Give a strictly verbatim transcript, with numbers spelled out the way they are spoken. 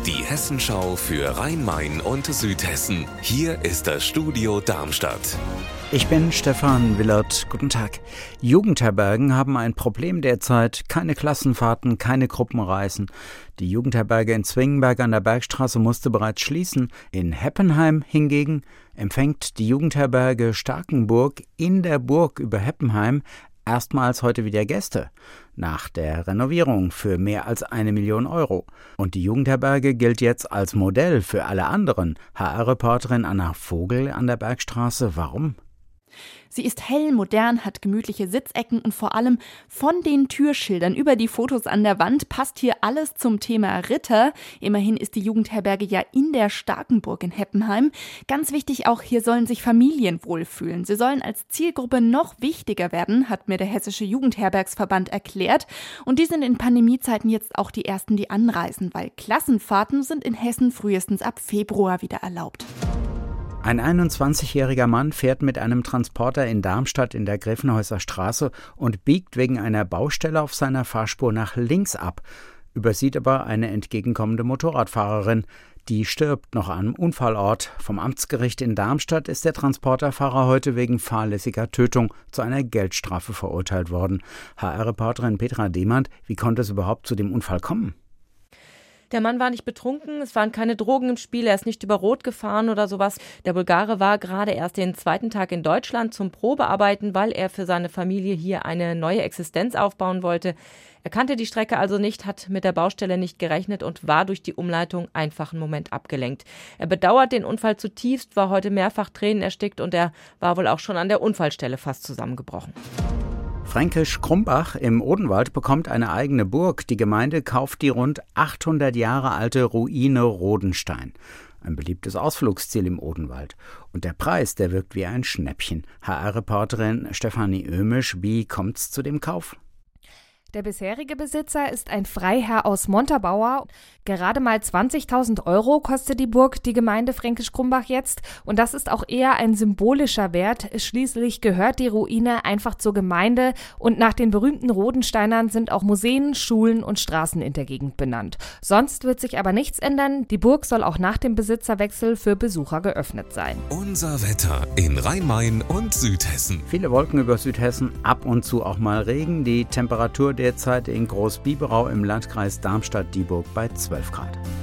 Die Hessenschau für Rhein-Main und Südhessen. Hier ist das Studio Darmstadt. Ich bin Stefan Willert. Guten Tag. Jugendherbergen haben ein Problem derzeit. Keine Klassenfahrten, keine Gruppenreisen. Die Jugendherberge in Zwingenberg an der Bergstraße musste bereits schließen. In Heppenheim hingegen empfängt die Jugendherberge Starkenburg in der Burg über Heppenheim erstmals heute wieder Gäste. Nach der Renovierung für mehr als eine Million Euro. Und die Jugendherberge gilt jetzt als Modell für alle anderen. H R-Reporterin Anna Vogel an der Bergstraße. Warum? Sie ist hell, modern, hat gemütliche Sitzecken und vor allem von den Türschildern über die Fotos an der Wand passt hier alles zum Thema Ritter. Immerhin ist die Jugendherberge ja in der Starkenburg in Heppenheim. Ganz wichtig auch, hier sollen sich Familien wohlfühlen. Sie sollen als Zielgruppe noch wichtiger werden, hat mir der Hessische Jugendherbergsverband erklärt. Und die sind in Pandemiezeiten jetzt auch die ersten, die anreisen, weil Klassenfahrten sind in Hessen frühestens ab Februar wieder erlaubt. Ein einundzwanzigjähriger Mann fährt mit einem Transporter in Darmstadt in der Gräfenhäuser Straße und biegt wegen einer Baustelle auf seiner Fahrspur nach links ab, übersieht aber eine entgegenkommende Motorradfahrerin. Die stirbt noch am Unfallort. Vom Amtsgericht in Darmstadt ist der Transporterfahrer heute wegen fahrlässiger Tötung zu einer Geldstrafe verurteilt worden. H R-Reporterin Petra Demand, wie konnte es überhaupt zu dem Unfall kommen? Der Mann war nicht betrunken, es waren keine Drogen im Spiel, er ist nicht über Rot gefahren oder sowas. Der Bulgare war gerade erst den zweiten Tag in Deutschland zum Probearbeiten, weil er für seine Familie hier eine neue Existenz aufbauen wollte. Er kannte die Strecke also nicht, hat mit der Baustelle nicht gerechnet und war durch die Umleitung einfach einen Moment abgelenkt. Er bedauert den Unfall zutiefst, war heute mehrfach tränenerstickt und er war wohl auch schon an der Unfallstelle fast zusammengebrochen. Fränkisch Krumbach im Odenwald bekommt eine eigene Burg. Die Gemeinde kauft die rund achthundert Jahre alte Ruine Rodenstein. Ein beliebtes Ausflugsziel im Odenwald. Und der Preis, der wirkt wie ein Schnäppchen. H R-Reporterin Stefanie Oehmisch, wie kommt's zu dem Kauf? Der bisherige Besitzer ist ein Freiherr aus Montabaur. Gerade mal zwanzigtausend Euro kostet die Burg, die Gemeinde Fränkisch Krumbach jetzt. Und das ist auch eher ein symbolischer Wert. Schließlich gehört die Ruine einfach zur Gemeinde. Und nach den berühmten Rodensteinern sind auch Museen, Schulen und Straßen in der Gegend benannt. Sonst wird sich aber nichts ändern. Die Burg soll auch nach dem Besitzerwechsel für Besucher geöffnet sein. Unser Wetter in Rhein-Main und Südhessen. Viele Wolken über Südhessen, ab und zu auch mal Regen. Die Temperatur derzeit in Großbiberau im Landkreis Darmstadt-Dieburg bei zwölf Grad.